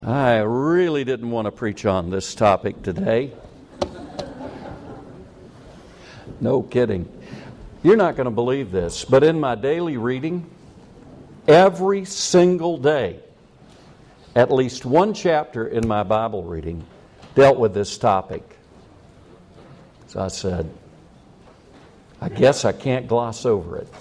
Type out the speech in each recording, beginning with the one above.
I really didn't want to preach on this topic today. No kidding. You're not going to believe this, but in my daily reading, every single day, at least one chapter in my Bible reading dealt with this topic. So I said, I guess I can't gloss over it.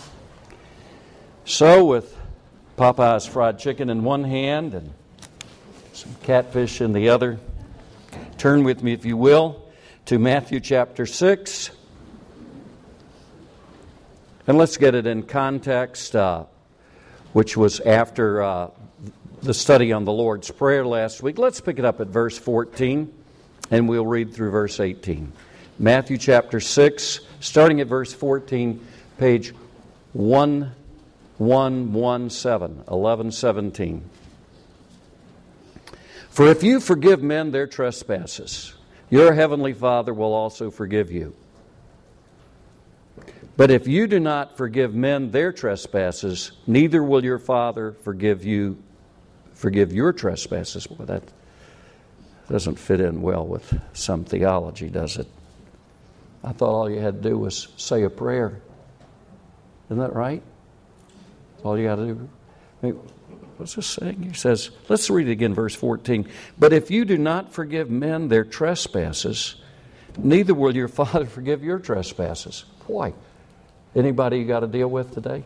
So with Popeye's fried chicken in one hand and some catfish in the other, turn with me, if you will, to Matthew chapter 6. And let's get it in context, which was after the study on the Lord's Prayer last week. Let's pick it up at verse 14, and we'll read through verse 18. Matthew chapter 6, starting at verse 14, page 1117. For if you forgive men their trespasses, your heavenly Father will also forgive you. But if you do not forgive men their trespasses, neither will your Father forgive your trespasses. Well, that doesn't fit in well with some theology, does it? I thought all you had to do was say a prayer. Isn't that right? All you got to do. What's this saying? He says, let's read it again, verse 14. But if you do not forgive men their trespasses, neither will your Father forgive your trespasses. Boy, anybody you got to deal with today?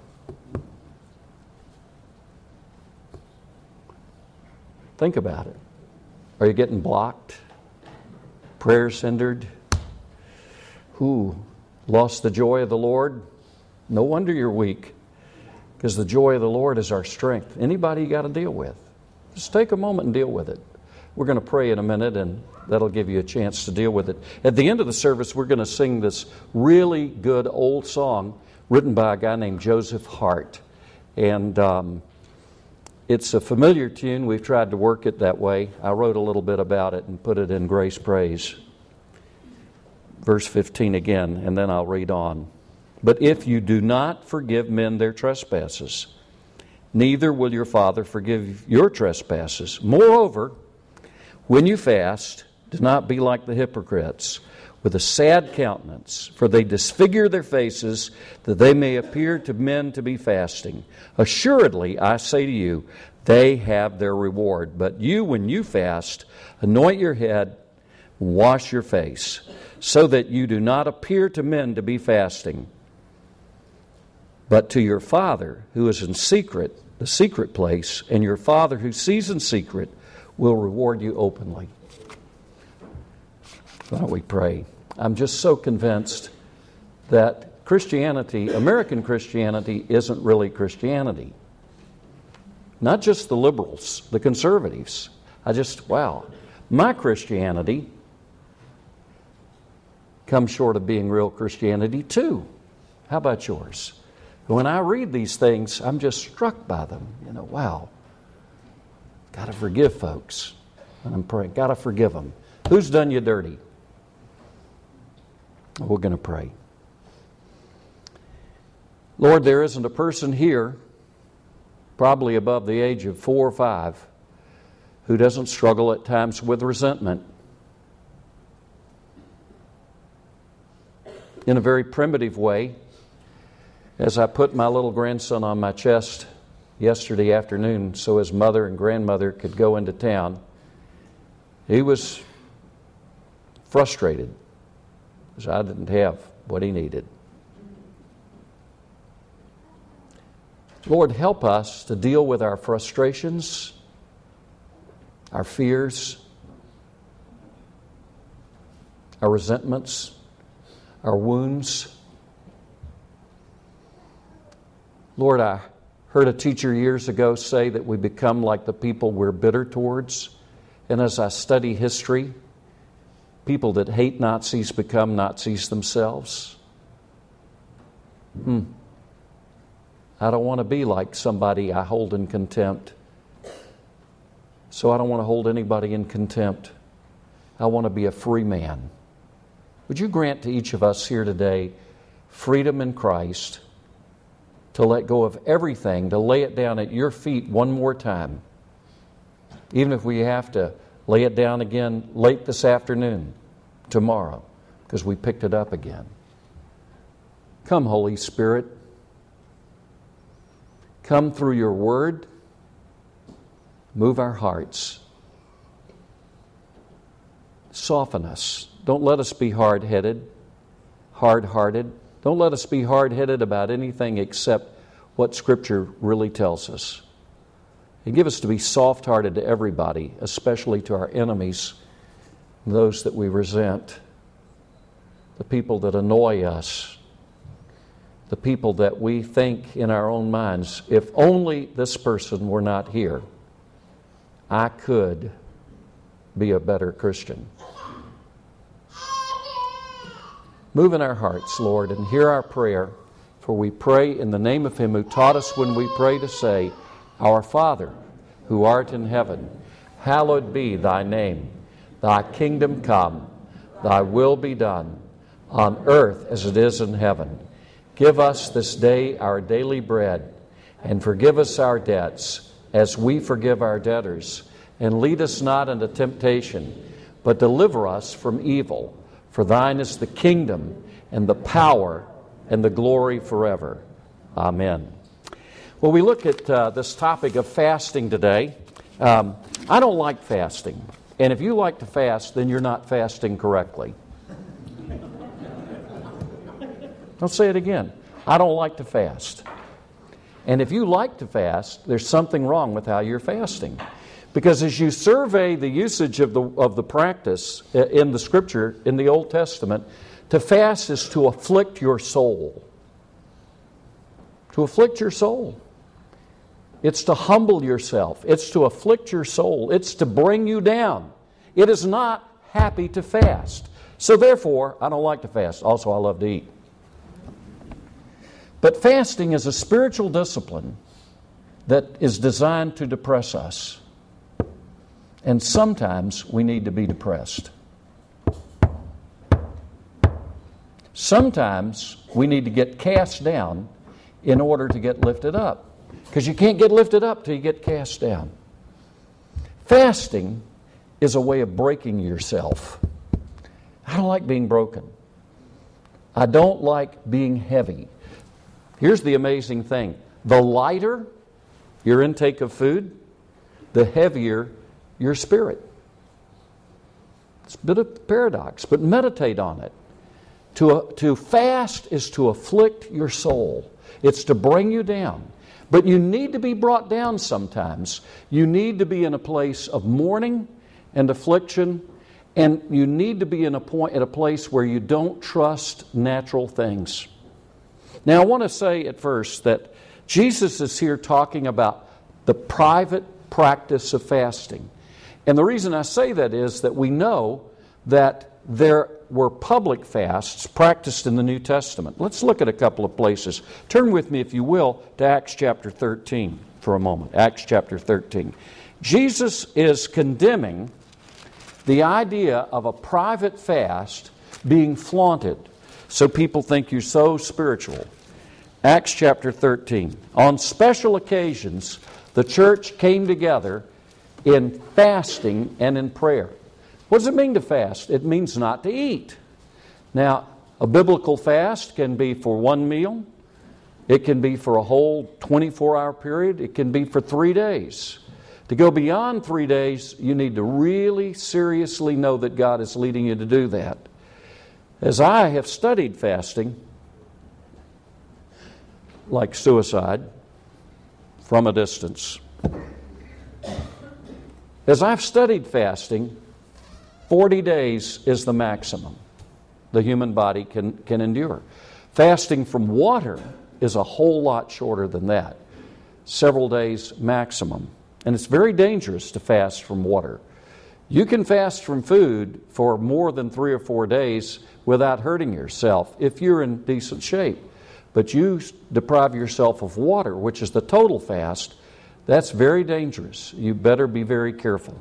Think about it. Are you getting blocked? Prayers hindered? Who lost the joy of the Lord? No wonder you're weak, because the joy of the Lord is our strength. Anybody you got to deal with? Just take a moment and deal with it. We're going to pray in a minute, and that'll give you a chance to deal with it. At the end of the service, we're going to sing this really good old song written by a guy named Joseph Hart. And it's a familiar tune. We've tried to work it that way. I wrote a little bit about it and put it in Grace Praise. Verse 15 again, and then I'll read on. But if you do not forgive men their trespasses, neither will your Father forgive your trespasses. Moreover, when you fast, do not be like the hypocrites, with a sad countenance, for they disfigure their faces, that they may appear to men to be fasting. Assuredly, I say to you, they have their reward. But you, when you fast, anoint your head, wash your face, so that you do not appear to men to be fasting, but to your Father who is in secret, the secret place, and your Father who sees in secret will reward you openly. Why don't we pray? I'm just so convinced that Christianity, American Christianity, isn't really Christianity. Not just the liberals, the conservatives. My Christianity comes short of being real Christianity too. How about yours? When I read these things, I'm just struck by them. Wow. Got to forgive folks. And I'm praying, got to forgive them. Who's done you dirty? We're going to pray. Lord, there isn't a person here, probably above the age of 4 or 5, who doesn't struggle at times with resentment. In a very primitive way, as I put my little grandson on my chest yesterday afternoon so his mother and grandmother could go into town, he was frustrated because I didn't have what he needed. Lord, help us to deal with our frustrations, our fears, our resentments, our wounds. Lord, I heard a teacher years ago say that we become like the people we're bitter towards. And as I study history, people that hate Nazis become Nazis themselves. I don't want to be like somebody I hold in contempt. So I don't want to hold anybody in contempt. I want to be a free man. Would you grant to each of us here today freedom in Christ, to let go of everything, to lay it down at your feet one more time, even if we have to lay it down again late this afternoon, tomorrow, because we picked it up again. Come, Holy Spirit. Come through your word. Move our hearts. Soften us. Don't let us be hard-headed, hard-hearted. Don't let us be hard-headed about anything except what Scripture really tells us. And give us to be soft-hearted to everybody, especially to our enemies, those that we resent, the people that annoy us, the people that we think in our own minds, if only this person were not here, I could be a better Christian. Move in our hearts, Lord, and hear our prayer, for we pray in the name of Him who taught us when we pray to say, Our Father, who art in heaven, hallowed be thy name. Thy kingdom come, thy will be done, on earth as it is in heaven. Give us this day our daily bread, and forgive us our debts, as we forgive our debtors. And lead us not into temptation, but deliver us from evil. For thine is the kingdom, and the power, and the glory forever. Amen. Well, we look at this topic of fasting today. I don't like fasting. And if you like to fast, then you're not fasting correctly. I'll say it again. I don't like to fast. And if you like to fast, there's something wrong with how you're fasting. Because as you survey the usage of the practice in the Scripture, in the Old Testament, to fast is to afflict your soul. To afflict your soul. It's to humble yourself. It's to afflict your soul. It's to bring you down. It is not happy to fast. So therefore, I don't like to fast. Also, I love to eat. But fasting is a spiritual discipline that is designed to depress us. And sometimes we need to be depressed. Sometimes we need to get cast down in order to get lifted up. Because you can't get lifted up till you get cast down. Fasting is a way of breaking yourself. I don't like being broken. I don't like being heavy. Here's the amazing thing. The lighter your intake of food, the heavier your spirit. It's a bit of a paradox, but meditate on it. To fast is to afflict your soul. It's to bring you down. But you need to be brought down sometimes. You need to be in a place of mourning and affliction, and you need to be at a place where you don't trust natural things. Now, I want to say at first that Jesus is here talking about the private practice of fasting. And the reason I say that is that we know that there were public fasts practiced in the New Testament. Let's look at a couple of places. Turn with me, if you will, to Acts chapter 13 for a moment. Acts chapter 13. Jesus is condemning the idea of a private fast being flaunted so people think you're so spiritual. Acts chapter 13. On special occasions, the church came together in fasting and in prayer. What does it mean to fast? It means not to eat. Now, a biblical fast can be for one meal. It can be for a whole 24-hour period. It can be for 3 days. To go beyond 3 days, you need to really seriously know that God is leading you to do that. As I have studied fasting, like suicide, from a distance. As I've studied fasting, 40 days is the maximum the human body can endure. Fasting from water is a whole lot shorter than that. Several days maximum. And it's very dangerous to fast from water. You can fast from food for more than 3 or 4 days without hurting yourself if you're in decent shape. But you deprive yourself of water, which is the total fast, that's very dangerous. You better be very careful.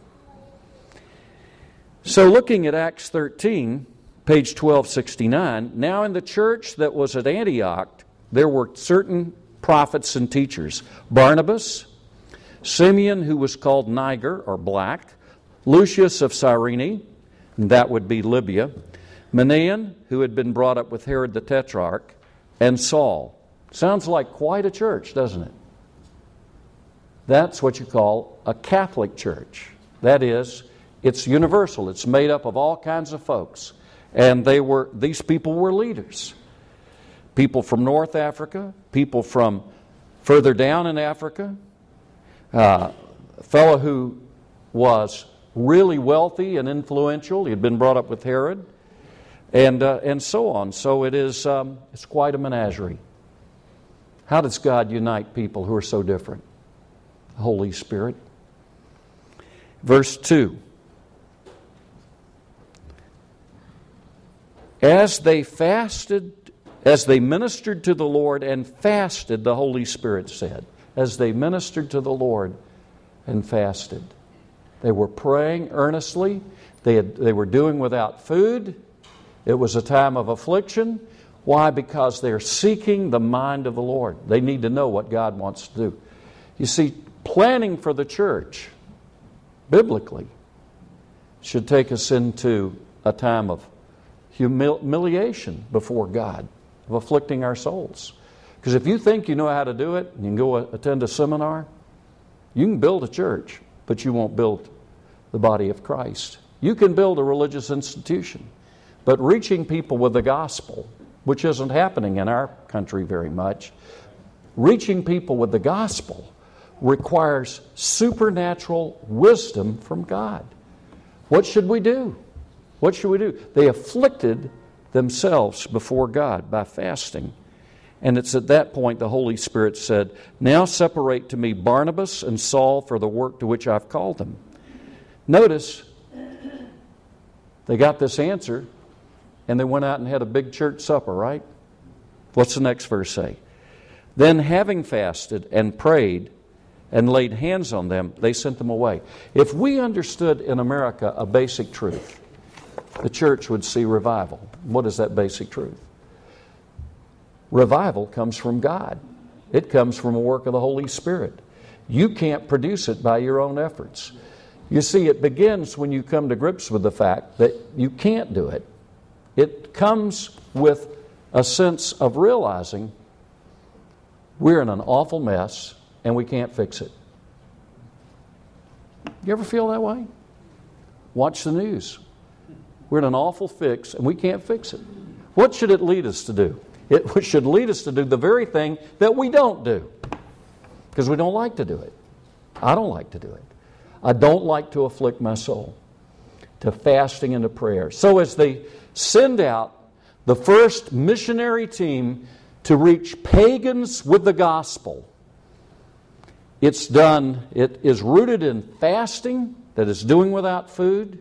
So looking at Acts 13, page 1269, now in the church that was at Antioch, there were certain prophets and teachers. Barnabas, Simeon, who was called Niger, or black, Lucius of Cyrene, and that would be Libya, Manaen, who had been brought up with Herod the Tetrarch, and Saul. Sounds like quite a church, doesn't it? That's what you call a Catholic church. That is, it's universal. It's made up of all kinds of folks. And these people were leaders. People from North Africa, people from further down in Africa, a fellow who was really wealthy and influential. He had been brought up with Herod, and so on. So it's quite a menagerie. How does God unite people who are so different? The Holy Spirit. Verse 2. As they ministered to the Lord and fasted, the Holy Spirit said. As they ministered to the Lord and fasted. They were praying earnestly. They were doing without food. It was a time of affliction. Why? Because they're seeking the mind of the Lord. They need to know what God wants to do. You see, planning for the church, biblically, should take us into a time of humiliation before God, of afflicting our souls. Because if you think you know how to do it, and you can go attend a seminar, you can build a church, but you won't build the body of Christ. You can build a religious institution, but reaching people with the gospel, which isn't happening in our country very much, reaching people with the gospel requires supernatural wisdom from God. What should we do? What should we do? They afflicted themselves before God by fasting. And it's at that point the Holy Spirit said, "Now separate to me Barnabas and Saul for the work to which I've called them." Notice, they got this answer, and they went out and had a big church supper, right? What's the next verse say? Then having fasted and prayed and laid hands on them, they sent them away. If we understood in America a basic truth, the church would see revival. What is that basic truth? Revival comes from God. It comes from a work of the Holy Spirit. You can't produce it by your own efforts. You see, it begins when you come to grips with the fact that you can't do it. It comes with a sense of realizing we're in an awful mess and we can't fix it. You ever feel that way? Watch the news. We're in an awful fix and we can't fix it. What should it lead us to do? It should lead us to do the very thing that we don't do, because we don't like to do it. I don't like to do it. I don't like to afflict my soul, to fasting and to prayer. So as they send out the first missionary team to reach pagans with the gospel, it is rooted in fasting, that is doing without food.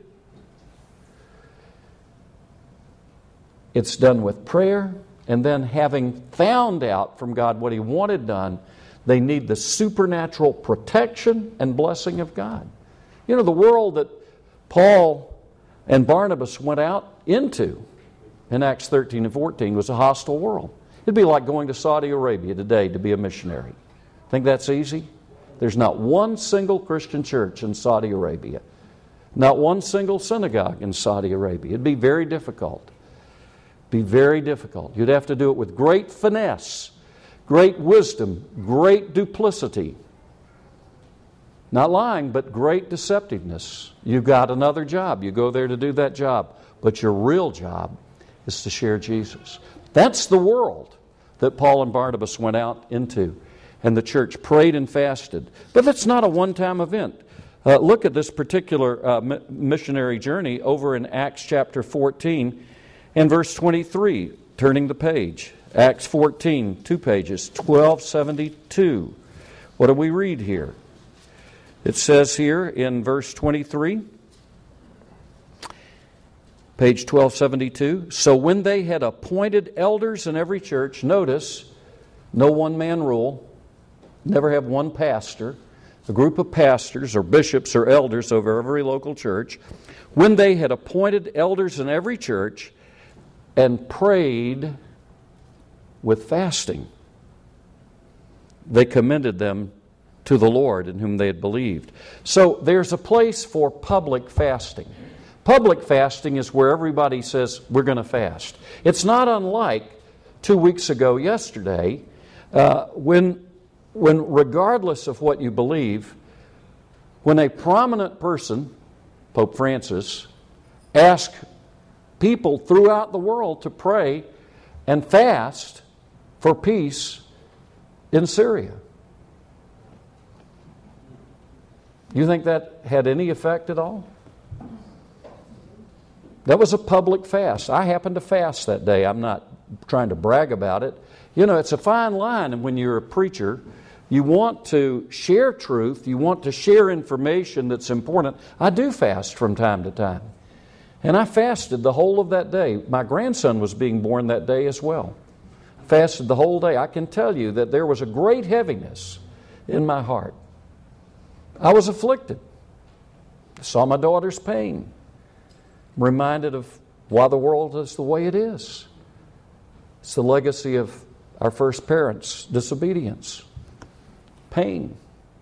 It's done with prayer. And then having found out from God what He wanted done, they need the supernatural protection and blessing of God. You know, the world that Paul and Barnabas went out into in Acts 13 and 14 was a hostile world. It'd be like going to Saudi Arabia today to be a missionary. Think that's easy? There's not one single Christian church in Saudi Arabia. Not one single synagogue in Saudi Arabia. It'd be very difficult. Be very difficult. You'd have to do it with great finesse, great wisdom, great duplicity. Not lying, but great deceptiveness. You've got another job. You go there to do that job. But your real job is to share Jesus. That's the world that Paul and Barnabas went out into. And the church prayed and fasted. But that's not a one-time event. Look at this particular missionary journey over in Acts chapter 14. And verse 23, turning the page. Acts 14, 2 pages, 1272. What do we read here? It says here in verse 23, page 1272, so when they had appointed elders in every church, notice, no one-man rule, never have one pastor, a group of pastors or bishops or elders over every local church. When they had appointed elders in every church, and prayed with fasting, they commended them to the Lord in whom they had believed. So there's a place for public fasting. Public fasting is where everybody says, we're going to fast. It's not unlike 2 weeks ago yesterday, when regardless of what you believe, when a prominent person, Pope Francis, asked people throughout the world to pray and fast for peace in Syria. You think that had any effect at all? That was a public fast. I happened to fast that day. I'm not trying to brag about it. You know, it's a fine line, and when you're a preacher, you want to share truth, you want to share information that's important. I do fast from time to time. And I fasted the whole of that day. My grandson was being born that day as well. I fasted the whole day. I can tell you that there was a great heaviness in my heart. I was afflicted. I saw my daughter's pain. I'm reminded of why the world is the way it is. It's the legacy of our first parents' disobedience. Pain.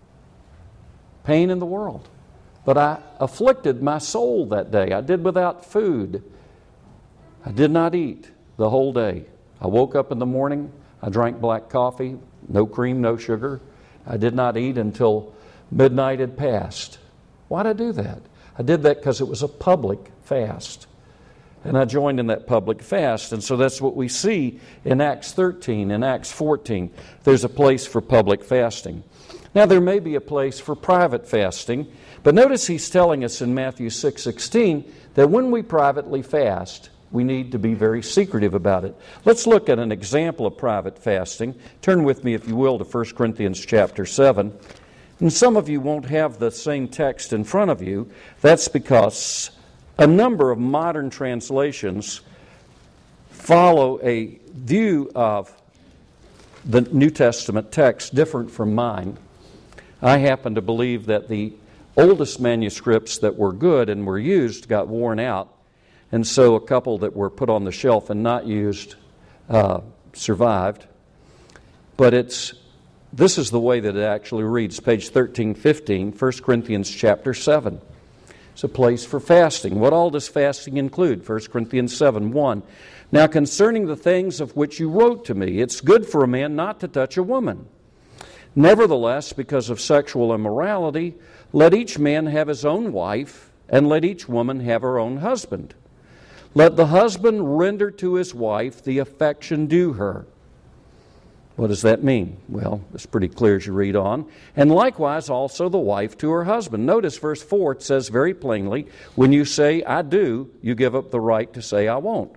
Pain in the world. But I afflicted my soul that day. I did without food. I did not eat the whole day. I woke up in the morning. I drank black coffee, no cream, no sugar. I did not eat until midnight had passed. Why did I do that? I did that because it was a public fast. And I joined in that public fast. And so that's what we see in Acts 13, in Acts 14. There's a place for public fasting. Now there may be a place for private fasting, but notice he's telling us in Matthew 6:16 that when we privately fast, we need to be very secretive about it. Let's look at an example of private fasting. Turn with me, if you will, to 1 Corinthians chapter 7. And some of you won't have the same text in front of you. That's because a number of modern translations follow a view of the New Testament text different from mine. I happen to believe that the oldest manuscripts that were good and were used got worn out, and so a couple that were put on the shelf and not used survived. But this is the way that it actually reads, page 1315, 1 Corinthians chapter 7. It's a place for fasting. What all does fasting include? 1 Corinthians 7:1. Now concerning the things of which you wrote to me, it's good for a man not to touch a woman. Nevertheless, because of sexual immorality, let each man have his own wife, and let each woman have her own husband. Let the husband render to his wife the affection due her. What does that mean? Well, it's pretty clear as you read on. And likewise also the wife to her husband. Notice verse 4, it says very plainly, when you say I do, you give up the right to say I won't.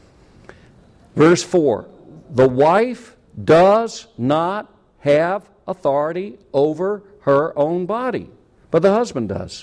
Verse 4, the wife does not have authority over her own body, but the husband does.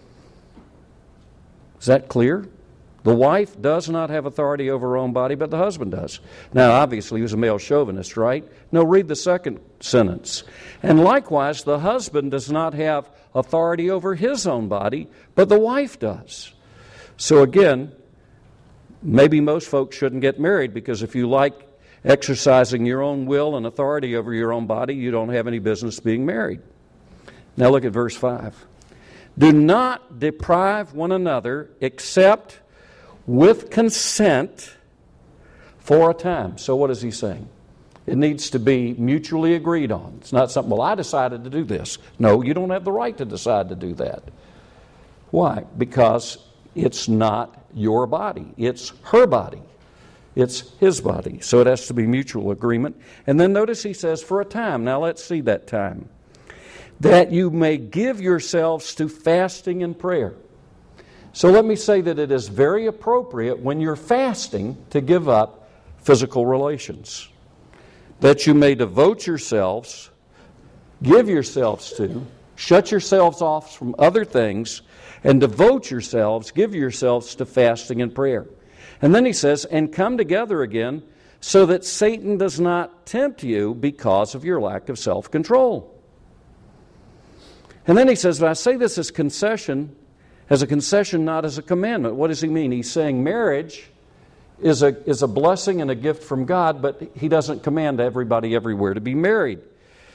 Is that clear? The wife does not have authority over her own body, but the husband does. Now, obviously, he was a male chauvinist, right? No, read the second sentence. And likewise, the husband does not have authority over his own body, but the wife does. So again, maybe most folks shouldn't get married, because if you like exercising your own will and authority over your own body, you don't have any business being married. Now look at verse 5. Do not deprive one another except with consent for a time. So what is he saying? It needs to be mutually agreed on. It's not something, well, I decided to do this. No, you don't have the right to decide to do that. Why? Because it's not your body. It's her body. It's his body. So it has to be mutual agreement. And then notice he says, for a time. Now let's see that time. That you may give yourselves to fasting and prayer. So let me say that it is very appropriate when you're fasting to give up physical relations. That you may devote yourselves, give yourselves to, shut yourselves off from other things, and devote yourselves, give yourselves to fasting and prayer. And then he says, and come together again so that Satan does not tempt you because of your lack of self-control. And then he says, but I say this as a concession, not as a commandment. What does he mean? He's saying marriage is a blessing and a gift from God, but he doesn't command everybody everywhere to be married.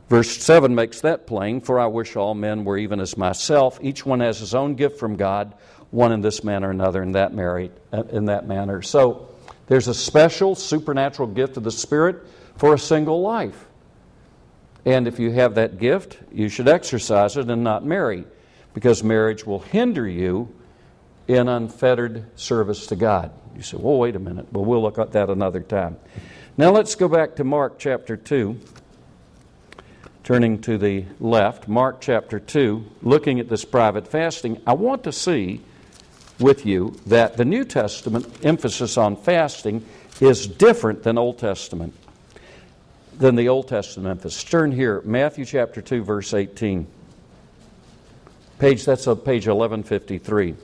Verse 7 makes that plain. For I wish all men were even as myself. Each one has his own gift from God, one in this manner, another in that manner. So there's a special supernatural gift of the Spirit for a single life. And if you have that gift, you should exercise it and not marry, because marriage will hinder you in unfettered service to God. You say, well, wait a minute. Well, we'll look at that another time. Now let's go back to Mark chapter 2. Turning to the left, Mark chapter 2, looking at this private fasting, I want to see with you that the New Testament emphasis on fasting is different than the Old Testament emphasis. Turn here, Matthew chapter 2, verse 18. That's on page 1153.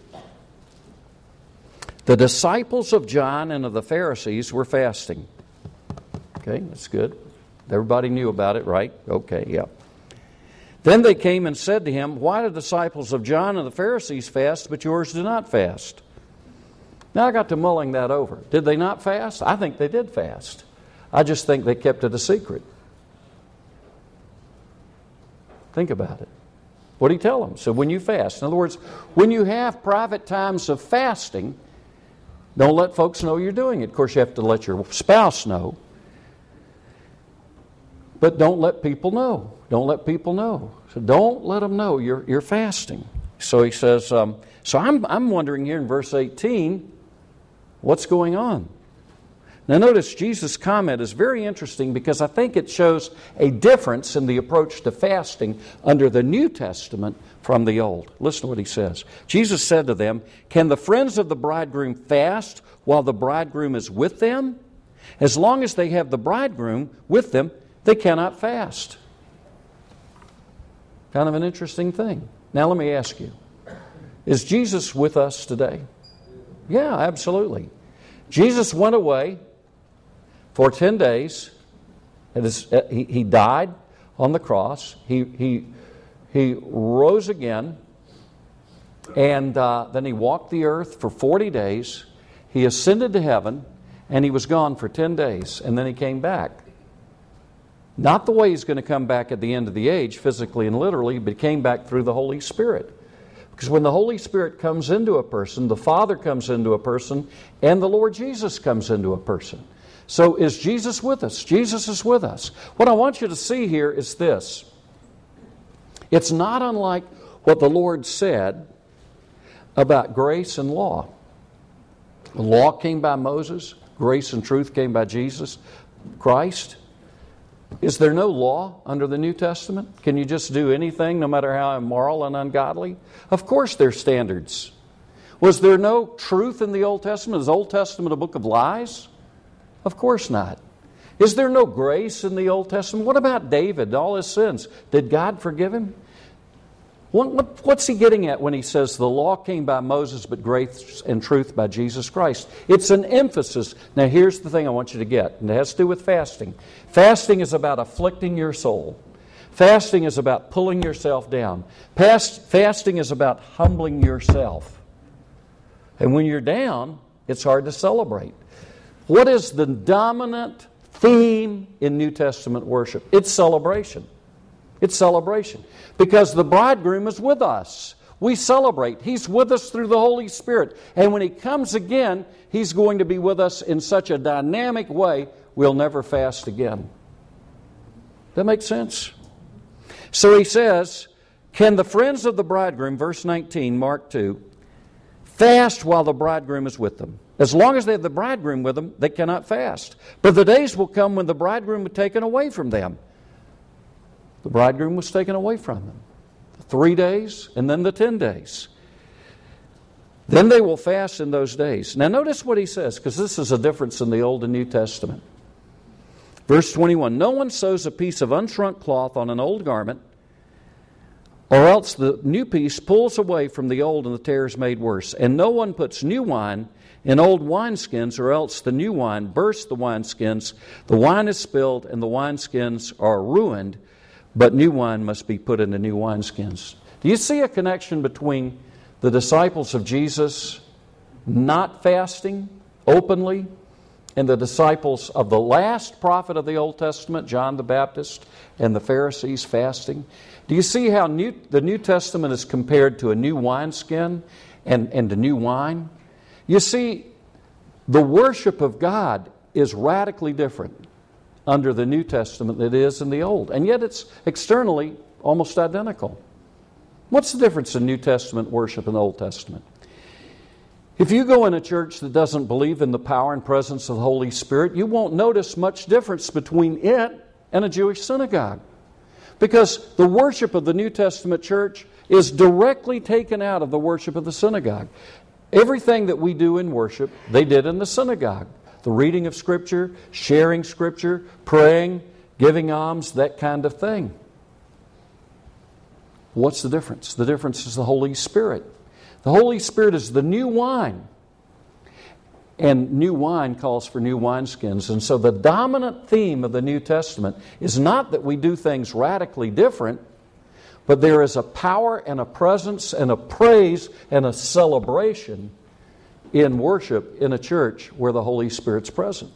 The disciples of John and of the Pharisees were fasting. Okay, that's good. Everybody knew about it, right? Okay, yeah. Then they came and said to him, why do the disciples of John and the Pharisees fast, but yours do not fast? Now I got to mulling that over. Did they not fast? I think they did fast. I just think they kept it a secret. Think about it. What do you tell them? So when you fast, in other words, when you have private times of fasting, don't let folks know you're doing it. Of course, you have to let your spouse know. But don't let people know. Don't let people know. So don't let them know you're fasting. So he says, so I'm wondering here in verse 18, what's going on? Now notice Jesus' comment is very interesting because I think it shows a difference in the approach to fasting under the New Testament from the Old. Listen to what he says. Jesus said to them, can the friends of the bridegroom fast while the bridegroom is with them? As long as they have the bridegroom with them, they cannot fast. Kind of an interesting thing. Now let me ask you, is Jesus with us today? Yeah, absolutely. Jesus went away for 10 days. He died on the cross. He rose again. And then he walked the earth for 40 days. He ascended to heaven. And he was gone for 10 days. And then he came back. Not the way he's going to come back at the end of the age, physically and literally, but he came back through the Holy Spirit. Because when the Holy Spirit comes into a person, the Father comes into a person, and the Lord Jesus comes into a person. So is Jesus with us? Jesus is with us. What I want you to see here is this. It's not unlike what the Lord said about grace and law. The law came by Moses. Grace and truth came by Jesus Christ. Is there no law under the New Testament? Can you just do anything no matter how immoral and ungodly? Of course there's standards. Was there no truth in the Old Testament? Is the Old Testament a book of lies? Of course not. Is there no grace in the Old Testament? What about David and all his sins? Did God forgive him? What's he getting at when he says the law came by Moses, but grace and truth by Jesus Christ? It's an emphasis. Now here's the thing I want you to get, and it has to do with fasting. Fasting is about afflicting your soul. Fasting is about pulling yourself down. Fasting is about humbling yourself. And when you're down, it's hard to celebrate. What is the dominant theme in New Testament worship? It's celebration. It's celebration. Because the bridegroom is with us. We celebrate. He's with us through the Holy Spirit. And when He comes again, He's going to be with us in such a dynamic way, we'll never fast again. That makes sense? So he says, can the friends of the bridegroom, verse 19, Mark 2, fast while the bridegroom is with them? As long as they have the bridegroom with them, they cannot fast. But the days will come when the bridegroom is taken away from them. The bridegroom was taken away from them. 3 days and then the 10 days. Then they will fast in those days. Now notice what he says, because this is a difference in the Old and New Testament. Verse 21, no one sews a piece of unshrunk cloth on an old garment, or else the new piece pulls away from the old and the tear is made worse. And no one puts new wine in old wineskins, or else the new wine bursts the wineskins. The wine is spilled and the wineskins are ruined, but new wine must be put into new wineskins. Do you see a connection between the disciples of Jesus not fasting openly and the disciples of the last prophet of the Old Testament, John the Baptist, and the Pharisees fasting? Do you see how the New Testament is compared to a new wineskin and to new wine? You see, the worship of God is radically different under the New Testament than it is in the Old. And yet it's externally almost identical. What's the difference in New Testament worship and the Old Testament? If you go in a church that doesn't believe in the power and presence of the Holy Spirit, you won't notice much difference between it and a Jewish synagogue. Because the worship of the New Testament church is directly taken out of the worship of the synagogue. Everything that we do in worship, they did in the synagogue. The reading of Scripture, sharing Scripture, praying, giving alms, that kind of thing. What's the difference? The difference is the Holy Spirit. The Holy Spirit is the new wine. And new wine calls for new wineskins. And so the dominant theme of the New Testament is not that we do things radically different, but there is a power and a presence and a praise and a celebration in worship in a church where the Holy Spirit's present.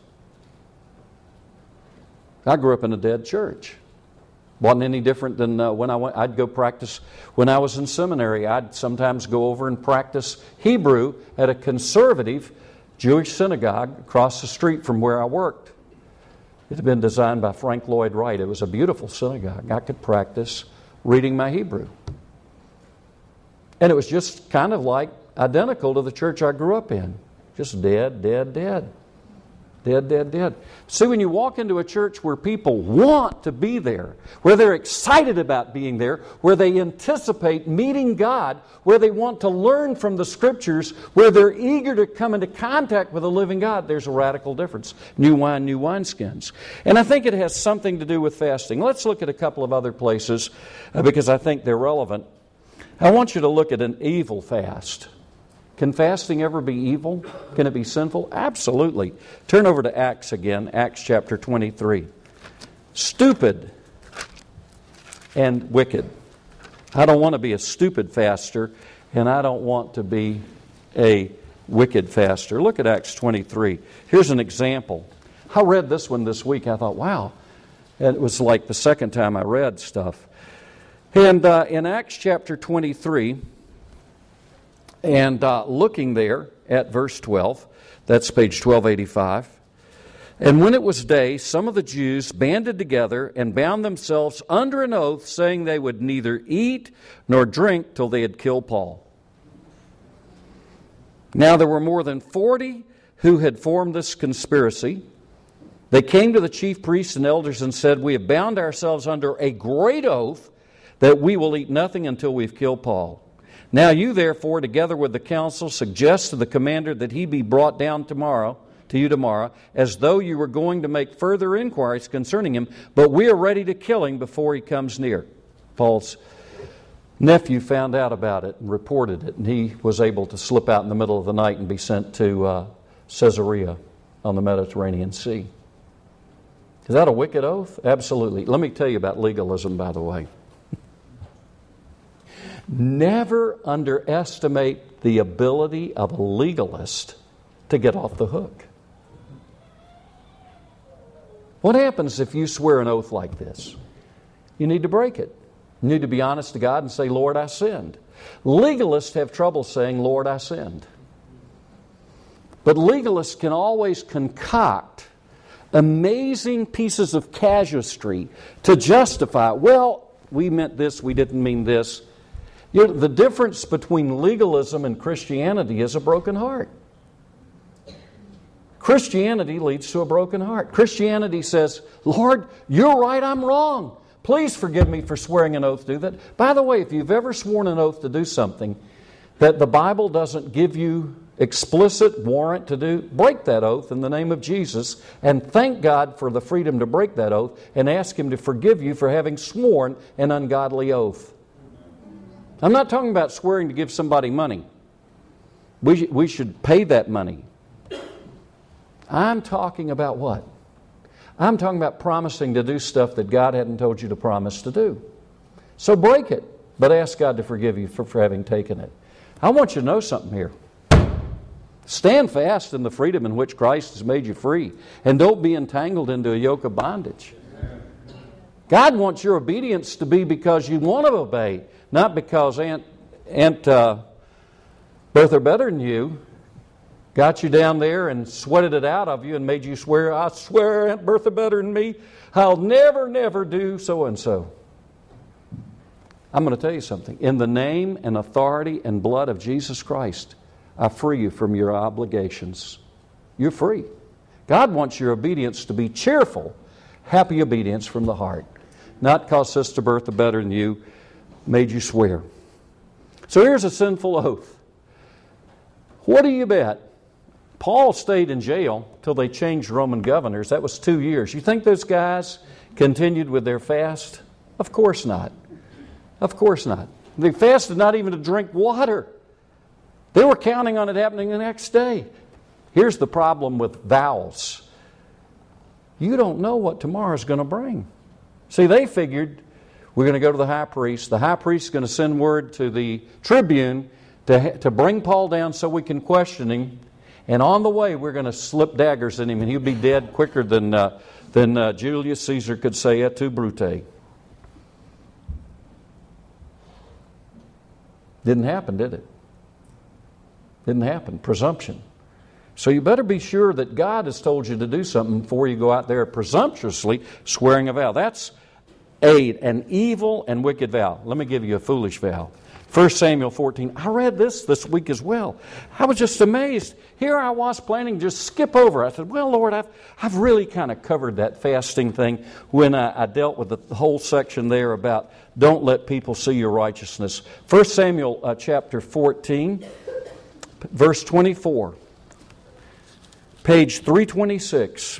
I grew up in a dead church. Wasn't any different than when I'd go practice. When I was in seminary, I'd sometimes go over and practice Hebrew at a conservative Jewish synagogue across the street from where I worked. It had been designed by Frank Lloyd Wright. It was a beautiful synagogue. I could practice reading my Hebrew. And it was just kind of like identical to the church I grew up in. Just dead, dead, dead. Dead, dead, dead. See, when you walk into a church where people want to be there, where they're excited about being there, where they anticipate meeting God, where they want to learn from the Scriptures, where they're eager to come into contact with the living God, there's a radical difference. New wine, new wineskins. And I think it has something to do with fasting. Let's look at a couple of other places because I think they're relevant. I want you to look at an evil fast. Can fasting ever be evil? Can it be sinful? Absolutely. Turn over to Acts again, Acts chapter 23. Stupid and wicked. I don't want to be a stupid faster, and I don't want to be a wicked faster. Look at Acts 23. Here's an example. I read this one this week. I thought, wow. And it was like the second time I read stuff. And in Acts chapter 23... And looking there at verse 12, that's page 1285. And when it was day, some of the Jews banded together and bound themselves under an oath, saying they would neither eat nor drink till they had killed Paul. Now there were more than 40 who had formed this conspiracy. They came to the chief priests and elders and said, "We have bound ourselves under a great oath that we will eat nothing until we've killed Paul. Now you therefore, together with the council, suggest to the commander that he be brought down to you tomorrow, as though you were going to make further inquiries concerning him, but we are ready to kill him before he comes near." Paul's nephew found out about it and reported it, and he was able to slip out in the middle of the night and be sent to Caesarea on the Mediterranean Sea. Is that a wicked oath? Absolutely. Let me tell you about legalism, by the way. Never underestimate the ability of a legalist to get off the hook. What happens if you swear an oath like this? You need to break it. You need to be honest to God and say, "Lord, I sinned." Legalists have trouble saying, "Lord, I sinned." But legalists can always concoct amazing pieces of casuistry to justify, well, we meant this, we didn't mean this. You know, the difference between legalism and Christianity is a broken heart. Christianity leads to a broken heart. Christianity says, "Lord, you're right, I'm wrong. Please forgive me for swearing an oath to do that." By the way, if you've ever sworn an oath to do something that the Bible doesn't give you explicit warrant to do, break that oath in the name of Jesus and thank God for the freedom to break that oath and ask Him to forgive you for having sworn an ungodly oath. I'm not talking about swearing to give somebody money. We should pay that money. I'm talking about what? I'm talking about promising to do stuff that God hadn't told you to promise to do. So break it, but ask God to forgive you for having taken it. I want you to know something here. Stand fast in the freedom in which Christ has made you free. And don't be entangled into a yoke of bondage. God wants your obedience to be because you want to obey, not because Aunt Bertha better than you got you down there and sweated it out of you and made you swear, I swear Aunt Bertha better than me, I'll never, never do so-and-so. I'm going to tell you something. In the name and authority and blood of Jesus Christ, I free you from your obligations. You're free. God wants your obedience to be cheerful, happy obedience from the heart. Not because Sister Bertha better than you made you swear. So here's a sinful oath. What do you bet? Paul stayed in jail till they changed Roman governors. That was 2 years. You think those guys continued with their fast? Of course not. Of course not. They fasted not even to drink water. They were counting on it happening the next day. Here's the problem with vows. You don't know what tomorrow's going to bring. See, they figured we're going to go to the high priest. The high priest is going to send word to the tribune to bring Paul down so we can question him. And on the way, we're going to slip daggers in him, and he'll be dead quicker than Julius Caesar could say et tu, Brute. Didn't happen, did it? Didn't happen. Presumption. So you better be sure that God has told you to do something before you go out there presumptuously swearing a vow. That's an evil and wicked vow. Let me give you a foolish vow. 1 Samuel 14. I read this week as well. I was just amazed. Here I was planning to just skip over. I said, well, Lord, I've really kind of covered that fasting thing when I dealt with the whole section there about don't let people see your righteousness. 1 Samuel chapter 14, verse 24. Page 326.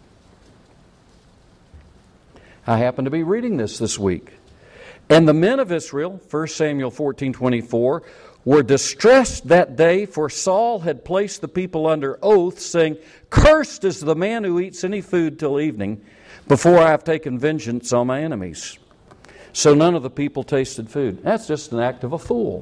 I happen to be reading this week. And the men of Israel, 1 Samuel 14:24, were distressed that day, for Saul had placed the people under oath, saying, cursed is the man who eats any food till evening, before I have taken vengeance on my enemies. So none of the people tasted food. That's just an act of a fool.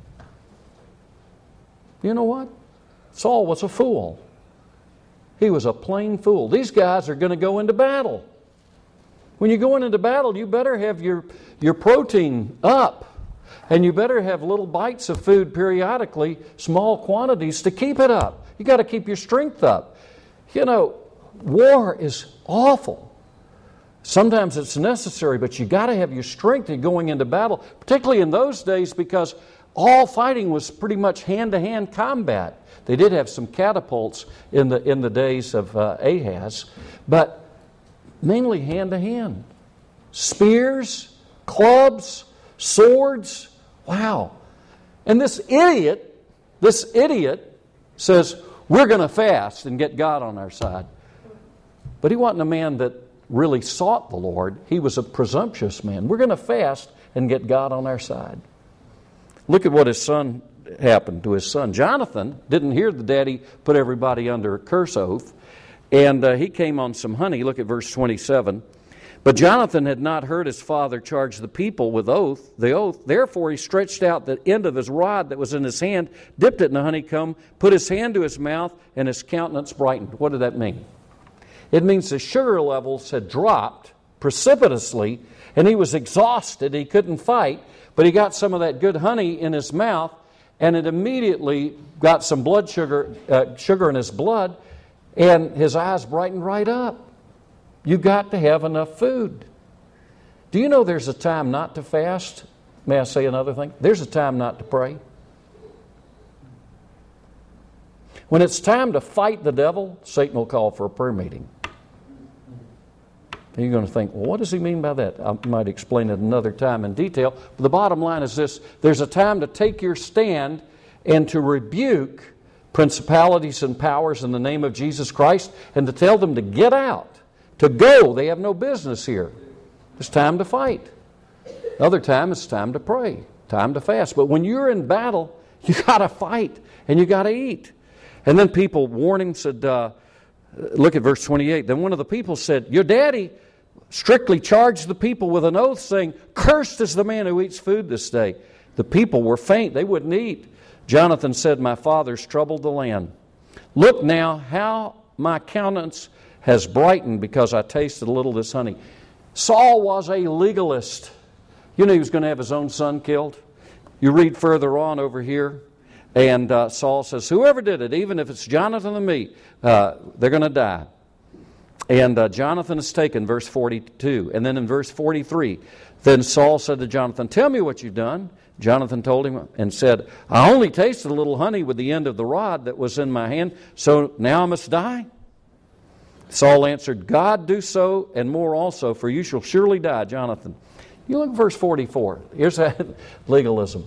You know what? Saul was a fool. He was a plain fool. These guys are going to go into battle. When you're going into battle, you better have your protein up. And you better have little bites of food periodically, small quantities to keep it up. You got to keep your strength up. You know, war is awful. Sometimes it's necessary, but you got to have your strength in going into battle, particularly in those days because all fighting was pretty much hand-to-hand combat. They did have some catapults in the days of Ahaz, but mainly hand-to-hand. Spears, clubs, swords. Wow. And this idiot says, we're going to fast and get God on our side. But he wasn't a man that really sought the Lord. He was a presumptuous man. We're going to fast and get God on our side. Look at what happened to his son. Jonathan didn't hear the daddy put everybody under a curse oath. And he came on some honey. Look at verse 27. But Jonathan had not heard his father charge the people with the oath. Therefore he stretched out the end of his rod that was in his hand, dipped it in the honeycomb, put his hand to his mouth, and his countenance brightened. What did that mean? It means the sugar levels had dropped precipitously, and he was exhausted. He couldn't fight, but he got some of that good honey in his mouth, and it immediately got some blood sugar in his blood, and his eyes brightened right up. You got to have enough food. Do you know there's a time not to fast? May I say another thing? There's a time not to pray. When it's time to fight the devil, Satan will call for a prayer meeting. And you're going to think, well, what does he mean by that? I might explain it another time in detail. But the bottom line is this. There's a time to take your stand and to rebuke principalities and powers in the name of Jesus Christ and to tell them to get out, to go. They have no business here. It's time to fight. Another time it's time to pray, time to fast. But when you're in battle, you got to fight and you got to eat. And then people warned him, said, look at verse 28. Then one of the people said, your daddy strictly charged the people with an oath saying, cursed is the man who eats food this day. The people were faint. They wouldn't eat. Jonathan said, my father's troubled the land. Look now how my countenance has brightened because I tasted a little of this honey. Saul was a legalist. You know he was going to have his own son killed. You read further on over here, and Saul says, whoever did it, even if it's Jonathan and me, they're going to die. And Jonathan is taken, verse 42. And then in verse 43, then Saul said to Jonathan, tell me what you've done. Jonathan told him and said, I only tasted a little honey with the end of the rod that was in my hand, so now I must die? Saul answered, God do so and more also, for you shall surely die, Jonathan. You look at verse 44. Here's that legalism.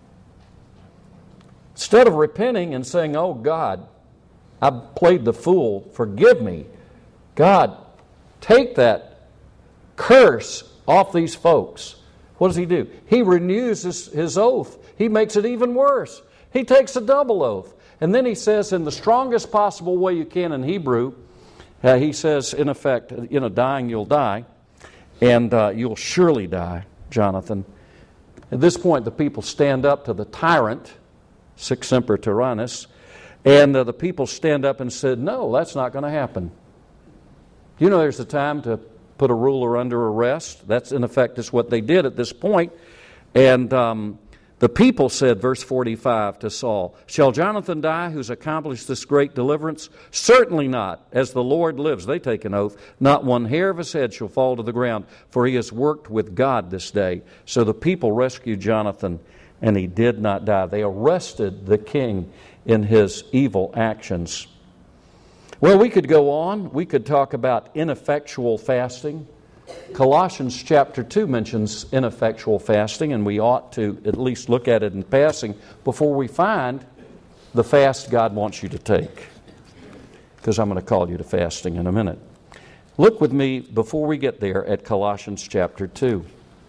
Instead of repenting and saying, oh God, I played the fool, forgive me. God, take that curse off these folks. What does he do? He renews his oath. He makes it even worse. He takes a double oath. And then he says in the strongest possible way you can in Hebrew, he says, in effect, dying you'll die, and you'll surely die, Jonathan. At this point, the people stand up to the tyrant, Sic semper tyrannis, and the people stand up and said, no, that's not going to happen. You know there's a time to put a ruler under arrest. That's, in effect, is what they did at this point. And the people said, verse 45 to Saul, shall Jonathan die who's accomplished this great deliverance? Certainly not. As the Lord lives, they take an oath, not one hair of his head shall fall to the ground, for he has worked with God this day. So the people rescued Jonathan, and he did not die. They arrested the king in his evil actions. Well, we could go on. We could talk about ineffectual fasting. Colossians chapter 2 mentions ineffectual fasting, and we ought to at least look at it in passing before we find the fast God wants you to take. Because I'm going to call you to fasting in a minute. Look with me, before we get there, at Colossians chapter 2.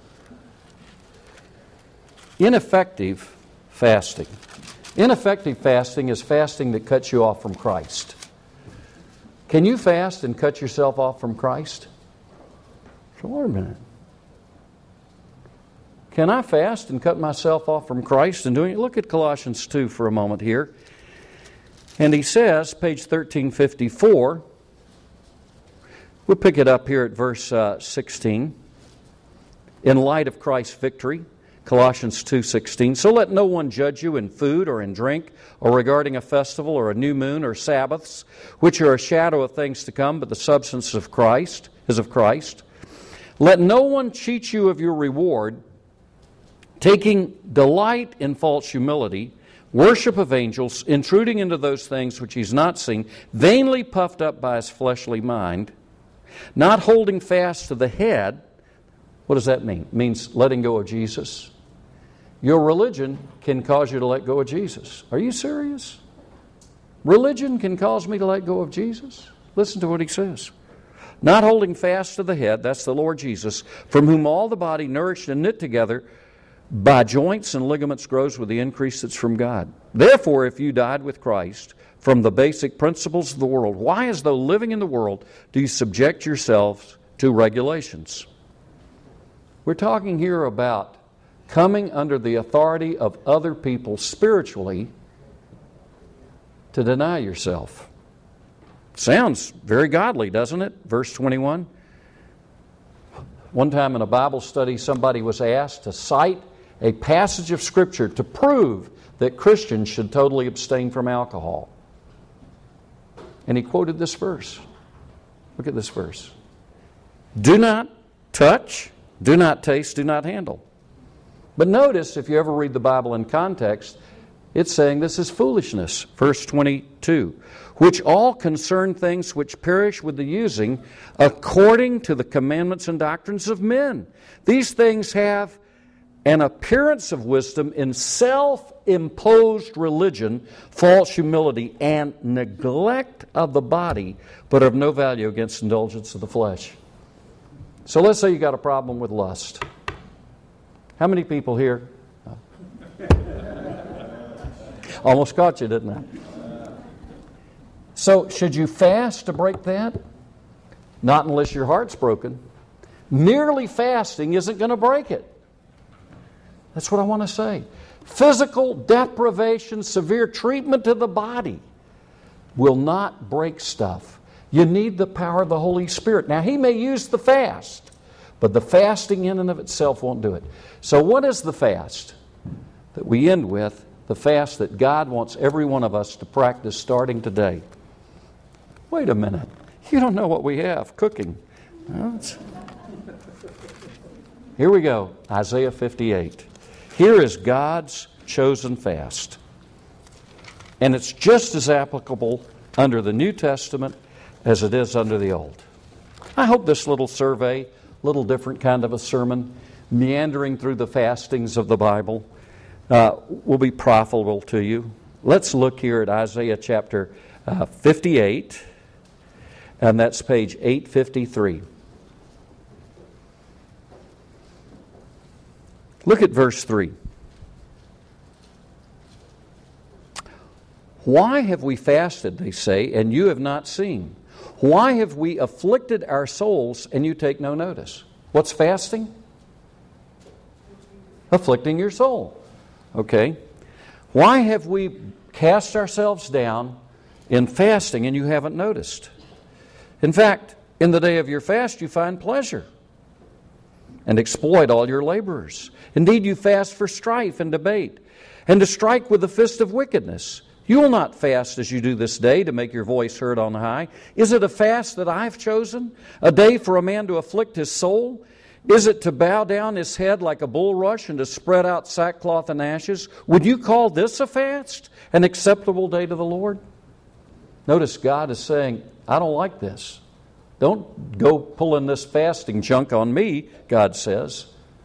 Ineffective fasting. Ineffective fasting is fasting that cuts you off from Christ. Can you fast and cut yourself off from Christ? So wait a minute. Can I fast and cut myself off from Christ and doing it? Look at Colossians 2 for a moment here. And he says, page 1354, we'll pick it up here at verse 16. In light of Christ's victory, Colossians 2:16. So let no one judge you in food or in drink or regarding a festival or a new moon or Sabbaths, which are a shadow of things to come, but the substance of Christ is of Christ. Let no one cheat you of your reward, taking delight in false humility, worship of angels, intruding into those things which he's not seen, vainly puffed up by his fleshly mind, not holding fast to the head. What does that mean? It means letting go of Jesus. Your religion can cause you to let go of Jesus. Are you serious? Religion can cause me to let go of Jesus? Listen to what he says. Not holding fast to the head, that's the Lord Jesus, from whom all the body nourished and knit together by joints and ligaments grows with the increase that's from God. Therefore, if you died with Christ from the basic principles of the world, why, as though living in the world, do you subject yourselves to regulations? We're talking here about coming under the authority of other people spiritually to deny yourself. Sounds very godly, doesn't it? Verse 21. One time in a Bible study, somebody was asked to cite a passage of Scripture to prove that Christians should totally abstain from alcohol. And he quoted this verse. Look at this verse. Do not touch, do not taste, do not handle. But notice, if you ever read the Bible in context, it's saying this is foolishness. Verse 22. Which all concern things which perish with the using according to the commandments and doctrines of men. These things have an appearance of wisdom in self-imposed religion, false humility, and neglect of the body, but of no value against indulgence of the flesh. So let's say you got a problem with lust. How many people here? Almost caught you, didn't I? So should you fast to break that? Not unless your heart's broken. Merely fasting isn't going to break it. That's what I want to say. Physical deprivation, severe treatment to the body will not break stuff. You need the power of the Holy Spirit. Now, He may use the fast, but the fasting in and of itself won't do it. So what is the fast that we end with? The fast that God wants every one of us to practice starting today. Wait a minute. You don't know what we have cooking. Well, here we go. Isaiah 58. Here is God's chosen fast. And it's just as applicable under the New Testament as it is under the Old. I hope this little survey, little different kind of a sermon, meandering through the fastings of the Bible, will be profitable to you. Let's look here at Isaiah chapter 58, and that's page 853. Look at verse 3. Why have we fasted, they say, and you have not seen? Why have we afflicted our souls and you take no notice? What's fasting? Afflicting your soul. Okay. Why have we cast ourselves down in fasting and you haven't noticed? In fact, in the day of your fast you find pleasure and exploit all your laborers. Indeed, you fast for strife and debate and to strike with the fist of wickedness. You will not fast as you do this day to make your voice heard on high. Is it a fast that I've chosen? A day for a man to afflict his soul? Is it to bow down his head like a bulrush and to spread out sackcloth and ashes? Would you call this a fast, an acceptable day to the Lord? Notice God is saying, I don't like this. Don't go pulling this fasting junk on me, God says.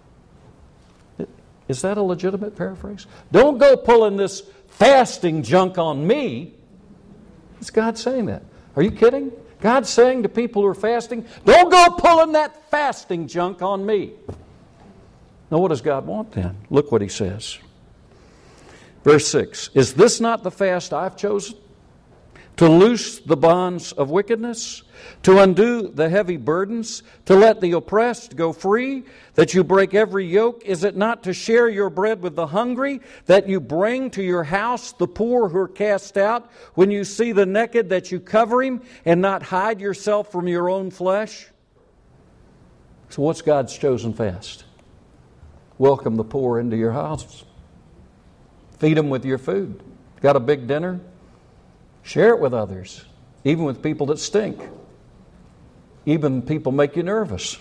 Is that a legitimate paraphrase? Don't go pulling this fasting junk on me. Is God saying that? Are you kidding? God's saying to people who are fasting, don't go pulling that fasting junk on me. Now what does God want then? Look what He says. Verse 6, is this not the fast I've chosen? To loose the bonds of wickedness, to undo the heavy burdens, to let the oppressed go free, that you break every yoke? Is it not to share your bread with the hungry, that you bring to your house the poor who are cast out? When you see the naked, that you cover him and not hide yourself from your own flesh? So what's God's chosen fast? Welcome the poor into your house. Feed them with your food. Got a big dinner? Share it with others, even with people that stink. Even people make you nervous.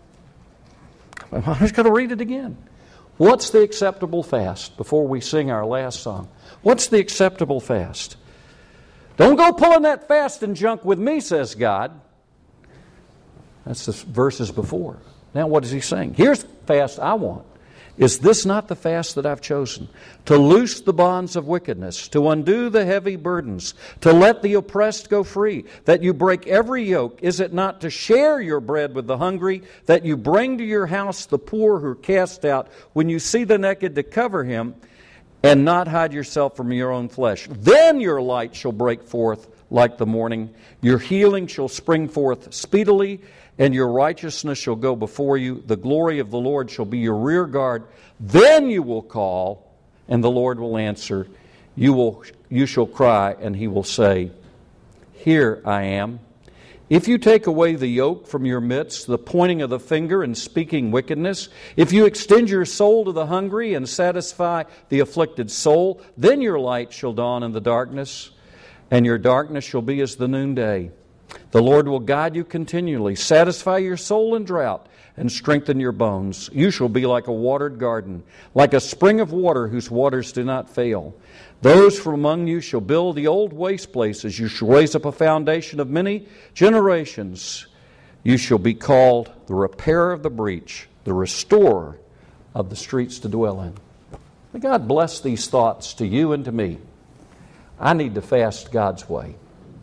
I'm just going to read it again. What's the acceptable fast before we sing our last song? What's the acceptable fast? Don't go pulling that fasting junk with me, says God. That's the verses before. Now what is He saying? Here's the fast I want. Is this not the fast that I've chosen? To loose the bonds of wickedness, to undo the heavy burdens, to let the oppressed go free, that you break every yoke. Is it not to share your bread with the hungry, that you bring to your house the poor who are cast out, when you see the naked to cover him, and not hide yourself from your own flesh? Then your light shall break forth like the morning, your healing shall spring forth speedily, and your righteousness shall go before you. The glory of the Lord shall be your rear guard. Then you will call, and the Lord will answer. You shall cry, and He will say, Here I am. If you take away the yoke from your midst, the pointing of the finger and speaking wickedness, if you extend your soul to the hungry and satisfy the afflicted soul, then your light shall dawn in the darkness, and your darkness shall be as the noonday. The Lord will guide you continually, satisfy your soul in drought, and strengthen your bones. You shall be like a watered garden, like a spring of water whose waters do not fail. Those from among you shall build the old waste places. You shall raise up a foundation of many generations. You shall be called the repairer of the breach, the restorer of the streets to dwell in. May God bless these thoughts to you and to me. I need to fast God's way.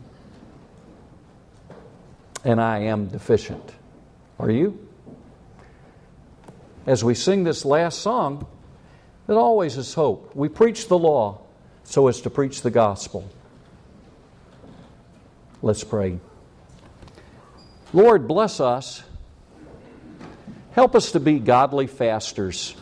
And I am deficient. Are you? As we sing this last song, it always is hope. We preach the law so as to preach the gospel. Let's pray. Lord, bless us. Help us to be godly fasters.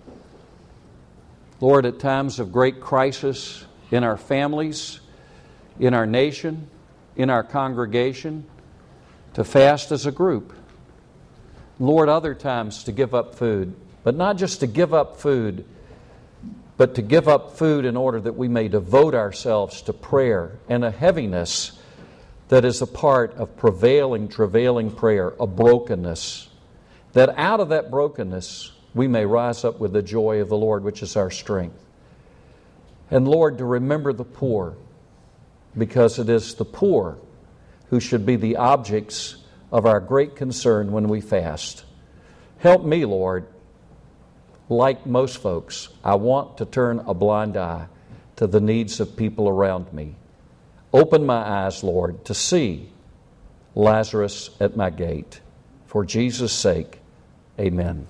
Lord, at times of great crisis in our families, in our nation, in our congregation, to fast as a group. Lord, other times to give up food, but not just to give up food, but to give up food in order that we may devote ourselves to prayer and a heaviness that is a part of travailing prayer, a brokenness, that out of that brokenness we may rise up with the joy of the Lord, which is our strength. And Lord, to remember the poor, because it is the poor who should be the objects of our great concern when we fast. Help me, Lord. Like most folks, I want to turn a blind eye to the needs of people around me. Open my eyes, Lord, to see Lazarus at my gate. For Jesus' sake, amen.